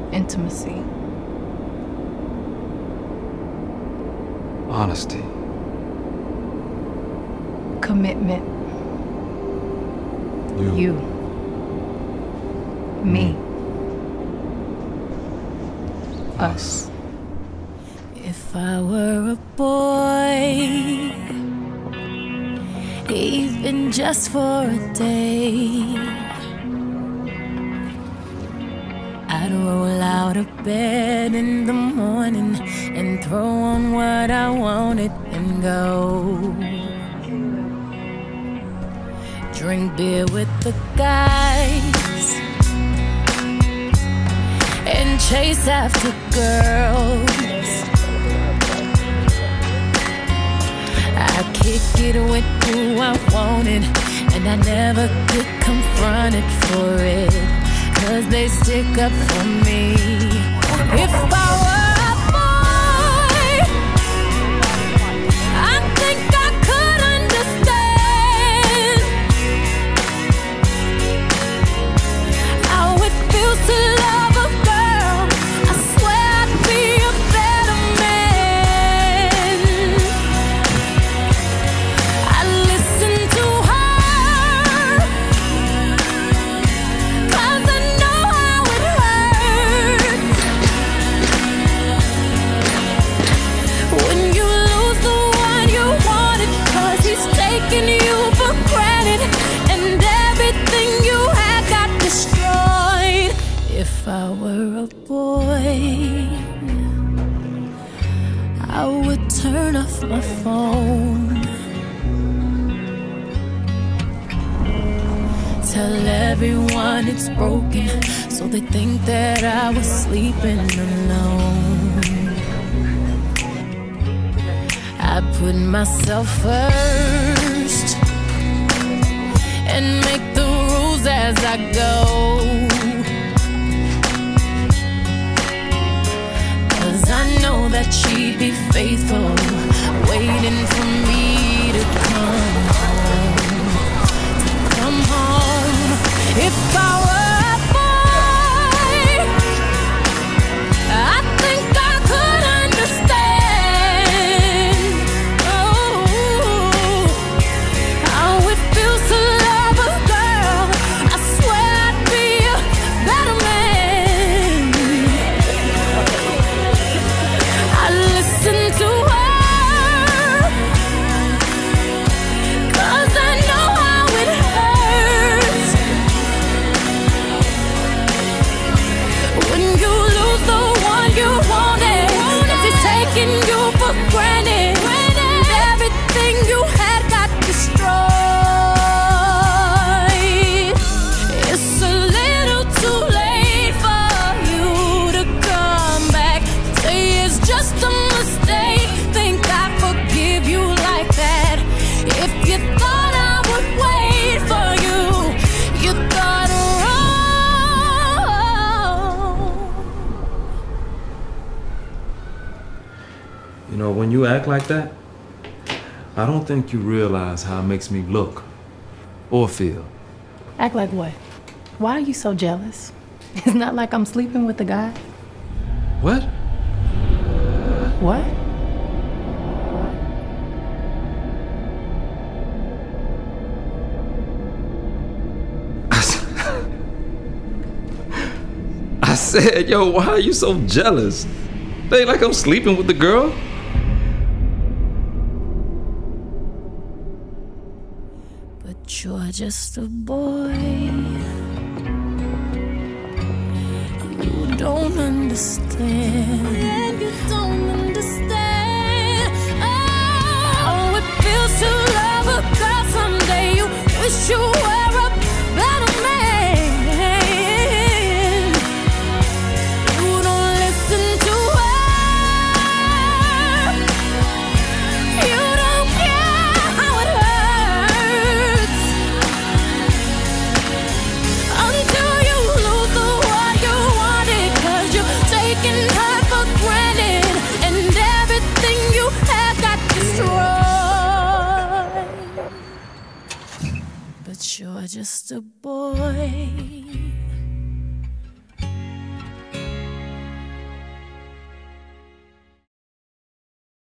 intimacy. Honesty. Commitment. You. Me. Us. If I were a boy, even just for a day, I'd roll out of bed in the morning and throw on what I wanted and go. Drink beer with the guys and chase after girls. I kick it with who I wanted, and I never get confronted for it, 'cause they stick up for me. If I were a boy, I think I could understand how it feels to love a girl. I swear I'd be a better man. I listen to her, 'cause I know how it hurts when you lose the one you wanted, 'cause he's taking you for granted and everything you had got destroyed. If I were a boy, I would turn off my phone, tell everyone it's broken, so they think that I was sleeping alone. I put myself first and make the rules as I go, 'cause I know that she'd be faithful, waiting for me to come home. Come home. If I were a boy, I think I could understand, oh, how it feels to love a girl. I swear I'd be a better man. I listen to her, 'cause I know how it hurts when you lose the one you wanted, 'cause he's taking you for granted and everything you had got destroyed. It's a little too late for you to come back, say it's just a mistake, think I forgive you like that. If you thought I would wait for you, you thought wrong. You know, when you act like that, I don't think you realize how it makes me look or feel. Act like what? Why are you so jealous? It's not like I'm sleeping with the guy. What? What? I said, yo, why are you so jealous? It ain't like I'm sleeping with the girl. But you're just a boy. You don't understand. And you don't understand how it feels to love a girl. Someday you wish you were a better man. You don't listen to her. You don't care how it hurts until you lose the one you wanted, 'cause you're taking her for granted and everything you had got destroyed. But you're just a boy.